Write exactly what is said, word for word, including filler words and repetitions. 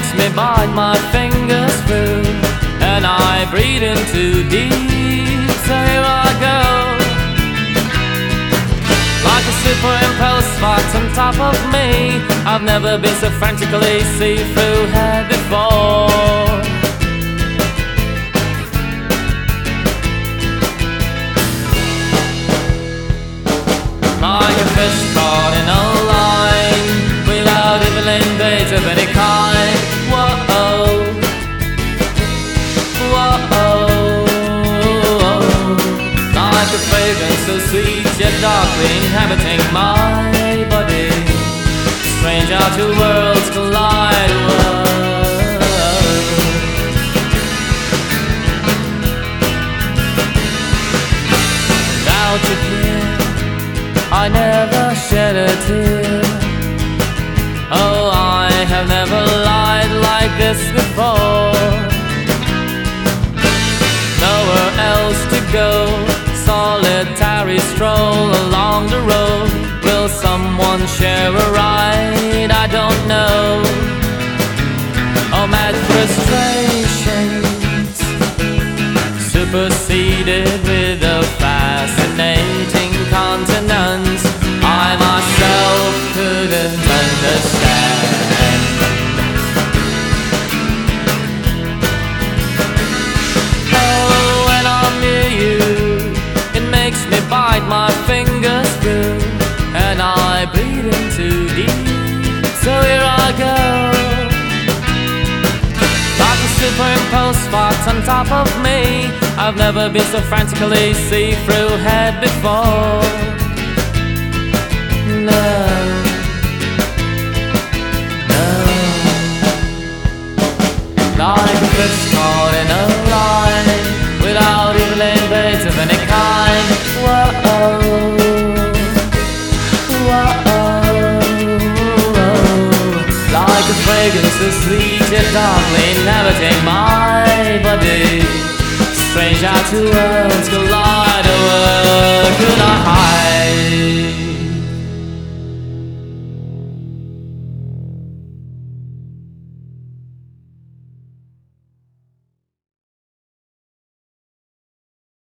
makes me bite my fingers through, and I breathe in too deep. So here I go, like a superimposed spot on top of me. I've never been so frantically see-through head before. Like a fish caught in a line, without even in bait of any kind. Whoa, whoa, like a fragrance so sweet yet darkly inhabiting my body. Strange how two worlds collide. Whoa. Without you here, I never shed a tear. Oh, I have never lied like this before. Nowhere else to go, solitary stroll along the road. Will someone share a ride? I don't know. Oh, mad frustrations superseded with a fascinating continence I myself couldn't understand. Oh, when I'm near you, it makes me bite my fingers through, and I breathe in too deep. So here I go, like a superimposed spot on top of me. I've never been so frantically see-through head before. No, no, like a fish caught in a line, without even a bait of any kind. Whoa, whoa, like a fragrance so sweet yet darkly inhabiting my body. Strange how two worlds collide. Where could I hide?